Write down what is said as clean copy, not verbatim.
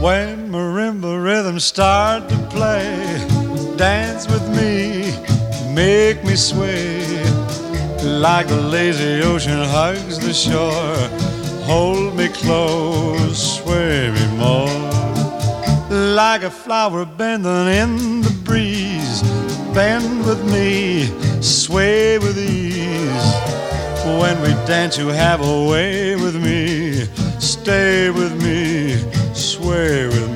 When marimba rhythms start to play, dance with me, make me sway. Like the lazy ocean hugs the shore, hold me close, sway me more. Like a flower bending in the breeze, bend with me, sway with ease. When we dance you have a way with me, stay with me, sway with me.